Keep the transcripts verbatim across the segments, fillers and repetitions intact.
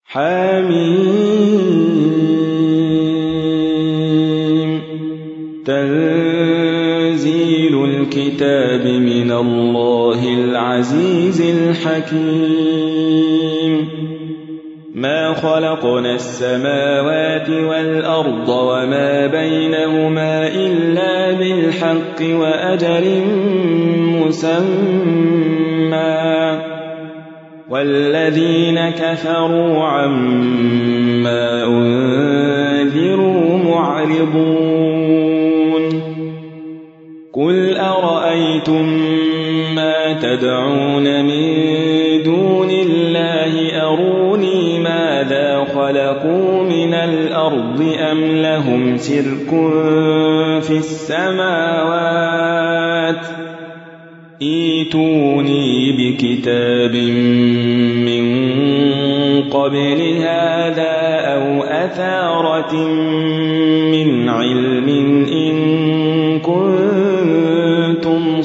حميم تنزيل الكتاب من الله العزيز الحكيم ما خلقنا السماوات والأرض وما بينهما إلا بالحق وأجل مسمى والذين كفروا عما أنذروا معرضون قل أرأيتم ما تدعون من دون الله أروني ماذا خلقوا من الأرض أم لهم شرك في السماوات ائتوني بكتاب من قبل هذا أو أثارة من علم إن كنتم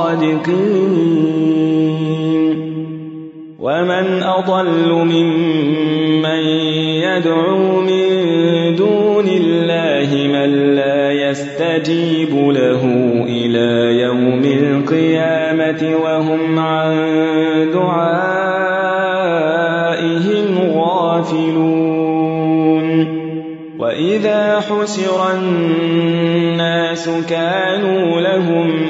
صادقين ومن أضل ممن يدعو من دون الله من لا يستجيب له إلى يوم القيامة وهم عن دعائهم غافلون وإذا حشر الناس كانوا لهم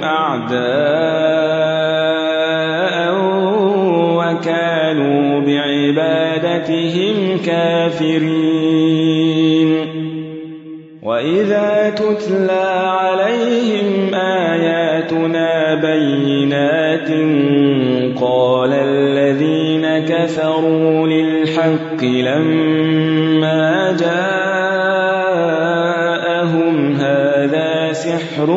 أعداء وكانوا بعبادتهم كافرين وإذا تتلى عليهم آياتنا بينات قال الذين كفروا للحق لما جاءهم هذا سحر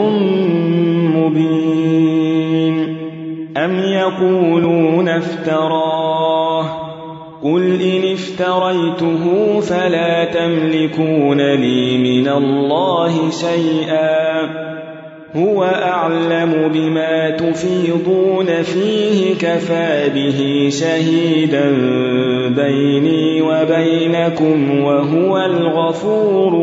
مبين أم يقولون افتراه قل إن افتريته فلا تملكون لي من الله شيئا هو أعلم بما تفيضون فيه كفى به شهيدا بيني وبينكم وهو الغفور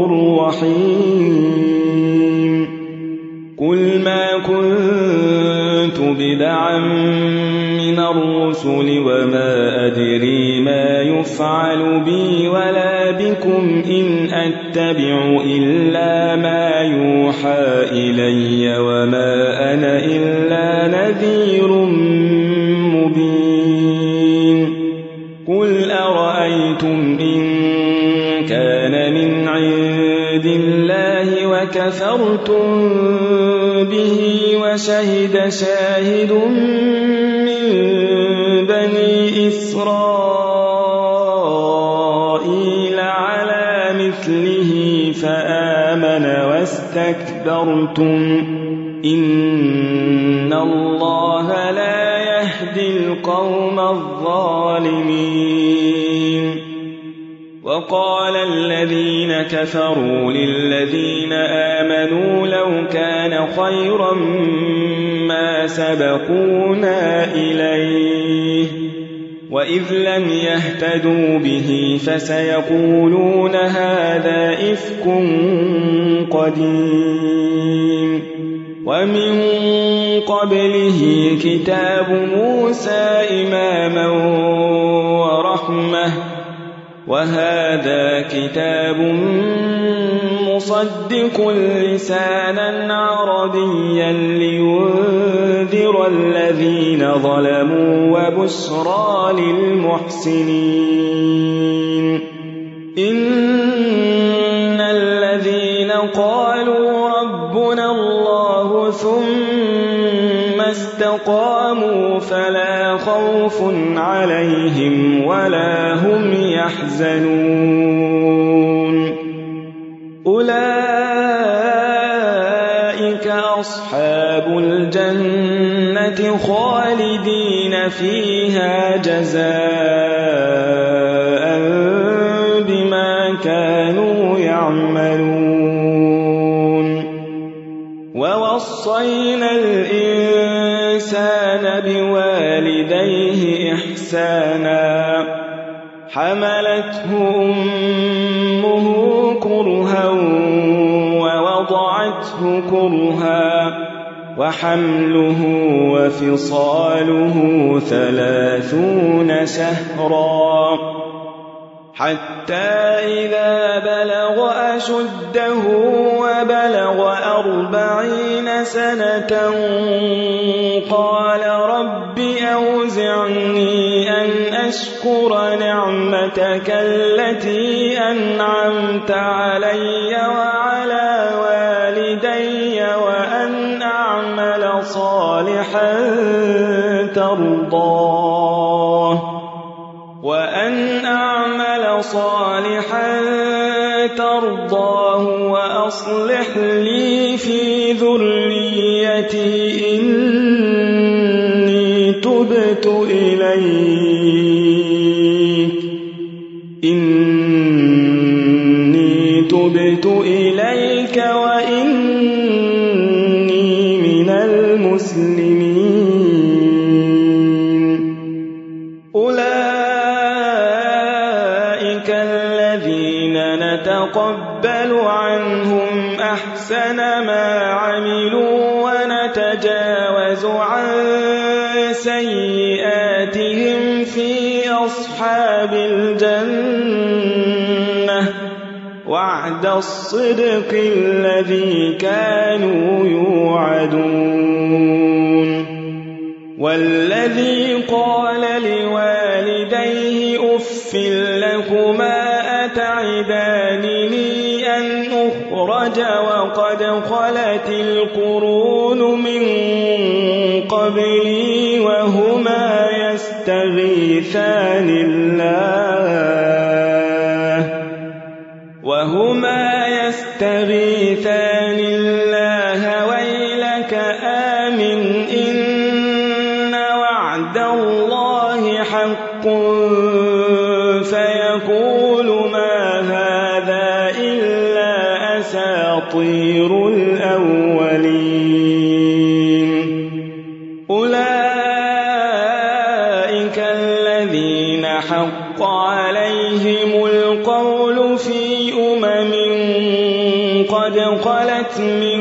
الرحيم قل ما كنت بدعا من الرسل وما أدري ما يفعل بي ولا بكم إن أتبع إلا ما يوحى إلي وما أنا إلا نذير مبين قل أرأيتم إن كان من عند الله وكفرتم به وشهد شاهد من بني إسرائيل على مثله فآمن واستكبرتم إن الله لا يهدي القوم الظالمين وقال الذين كفروا للذين آمنوا لو كان خيرا ما سبقونا إليه وإذ لم يهتدوا به فسيقولون هذا إفك قديم ومن قبله كتاب موسى إماما ورحمة وهذا كتاب مصدق لسانا عربيا لينذر الذين ظلموا وبشرى للمحسنين إن الذين قالوا ربنا الله ثم استقاموا فلا خوف عليهم ولا هم يحزنون أولئك أصحاب الجنة خالدين فيها جزاء بما كانوا يعملون ووصينا الإنسان بوالديه إحسانا حملته أمه كرها ووضعته كرها وحمله وفصاله ثلاثون شهرا حتى إذا بلغ أشده وبلغ أربعين سنة قال رب أوزعني أن أشكر نعمتك التي أنعمت علي وعلى والدي وأن أعمل صالحا ترضاه وأن أعمل صالحا ترضاه وأصلح لي في ذريتي إني تبت إليك إني تبت إليك وإني من المسلمين. أولئك الذين نتقبل عنهم أحسن ما عملوا ونتجاوز عن سيئاتهم في أصحاب الجنة وعد الصدق الذي كانوا يوعدون. والذي قال لوالديه أف لكما أتعدانني أن أخرج وقد خلت القرون من قبلي وهما يستغيثان الله وهما يستغيثان الله ويلك آمن إن وعد الله حق فيقول ما هذا إلا أساطير الأولين. أولئك الذين حق عليهم القول في أمم قد خلت من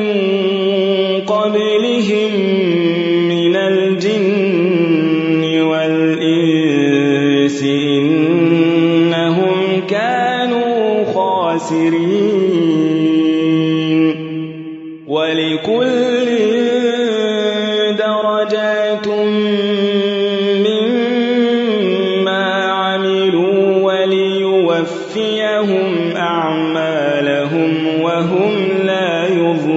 قبلهم من الجن والإنس إنهم كانوا خاسرين. ولكل درجات مما عملوا وليوفيهم أعمالهم وهم لا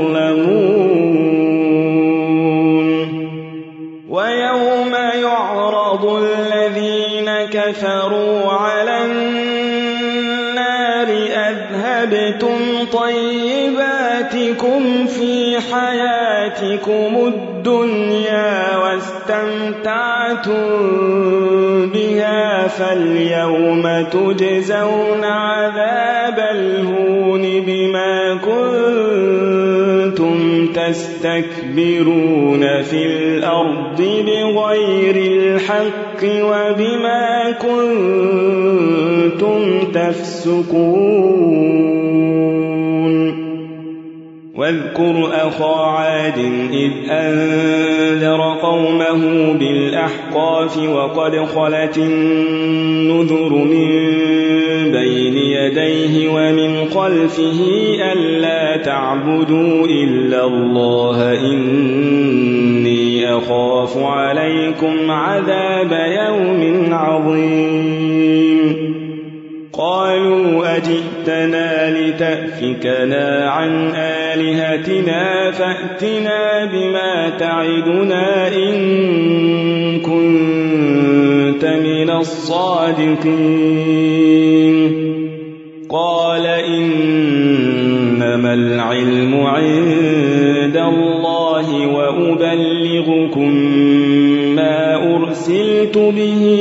يظلمون. ويوم يعرض الذين كفروا على النار أذهبتم طيباتكم في حياتكم الدنيا واستمتعتم بها فاليوم تجزون عذاب الهون بما كنتم تستكبرون في الأرض بغير الحق وبما كنتم تفسقون. واذكر أخا عاد إذ أنذر قومه بالأحقاف وقد خلت النذر من بين يديه ومن خلفه ألا تعبدوا إلا الله إني أخاف عليكم عذاب يوم عظيم. قالوا أجئتنا لتأفكنا عن آلهتنا فأتنا بما تعدنا إن كنت من الصادقين. قال إنما العلم عند الله وأبلغكم ما أرسلت به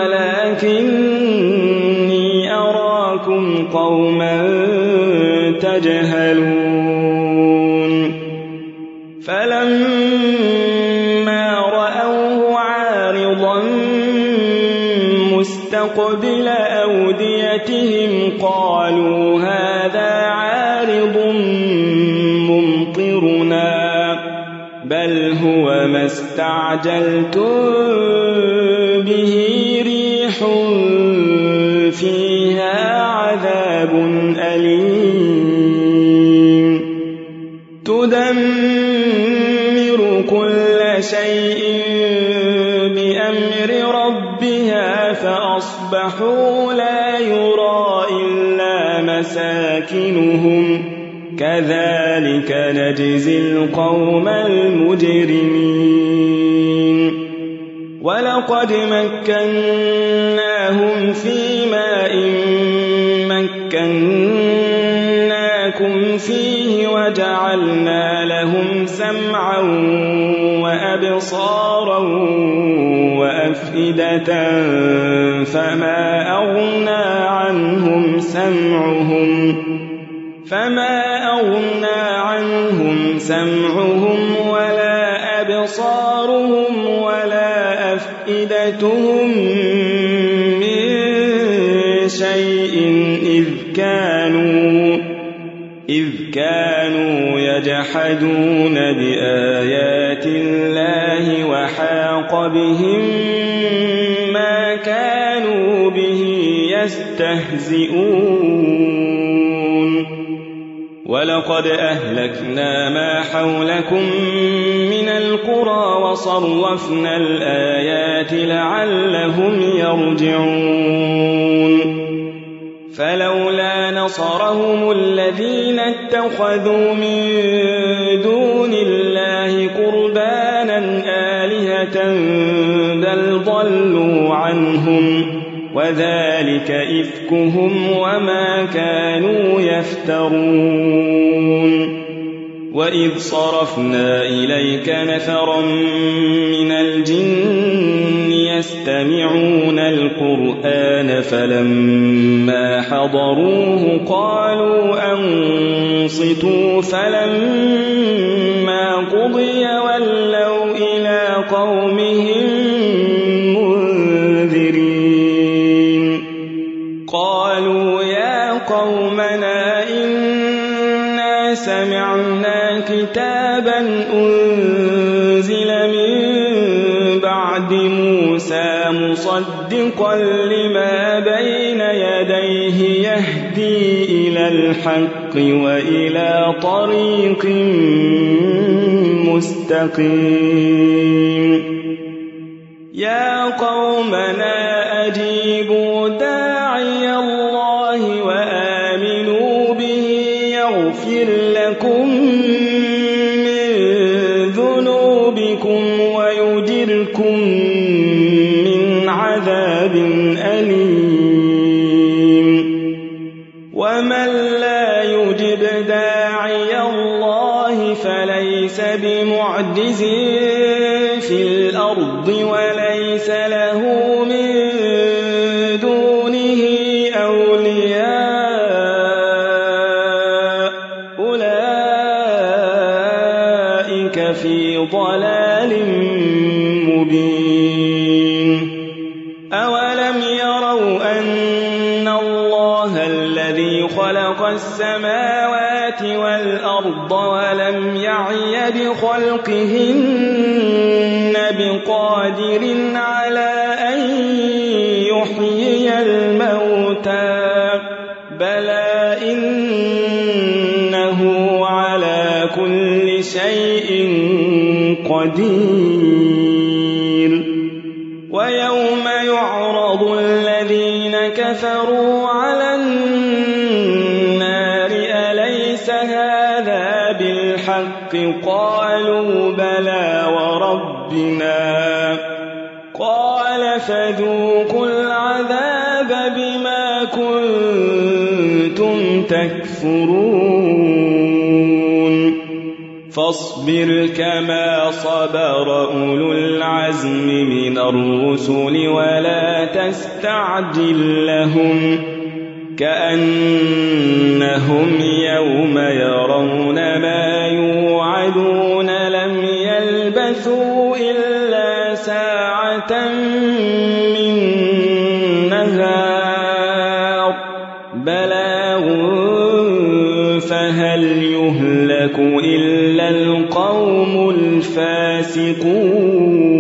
ولكني أراكم قوما تجهلون. فلما رأوه عارضا مستقبل مستقبل أوديتهم قالوا هذا عارض ممطرنا بل هو ما استعجلتم به ريح فيها عذاب أليم تدمر كل شيء بأمر ربها فأصبحوا لا يرى إلا مساكنهم كذلك نجزي القوم المجرمين ولقد مكناهم في ماء مكناكم فيه وجعلنا لهم سمعا وأبصارا وأفئدة فما أغنى عنهم سمعهم فما أغنى عنهم سمعهم ولا أبصارهم ولا أفئدتهم من شيء إذ كانوا إذ كانوا يجحدون بآيات الله وحاق بهم ما كانوا به يستهزئون ولقد أهلكنا ما حولكم من القرى وصرفنا الآيات لعلهم يرجعون فلولا نصرهم الذين اتخذوا من دون الله قربانا آلهة بل ضلوا عنهم وذلك إفكهم وما كانوا يفترون وإذ صرفنا إليك نفرا من الجن يستمعون القرآن فلما حضروه قالوا أنصتوا فلما قضي ولوا إلى قومهم منذرين قالوا يا قومنا إنا سمعنا كتابا أنزل من بعد موسى مصدقا لما بين يديه يهدي إلى الحق وإلى طريق مستقيم يا قومنا أجيبوا داعي الله وآمنوا به يغفر لكم من ذنوبكم ويجركم من عذاب أليم ومن لا يجب داعي الله فليس بمعجز في الأرض وليس له من دونه أولياء أولئك في ضلال مبين أولم يروا أن الله الذي خلق السماوات والأرض ولم يعي بخلقهن بقادر على أن يحيي الموتى بلى إنه على كل شيء قدير ويوم يعرض الذين كفروا على النار أليس هذا بالحق قالوا بلى وربنا قال فذوقوا العذاب بما كنتم تكفرون فاصبر كما صبر أولو العزم من الرسل ولا تستعجل لهم كأنهم يوم يرون ما يوعدون لم يلبثوا إلا ساعة من نهار بلاغ فهل يهلك إلا القوم الفاسقون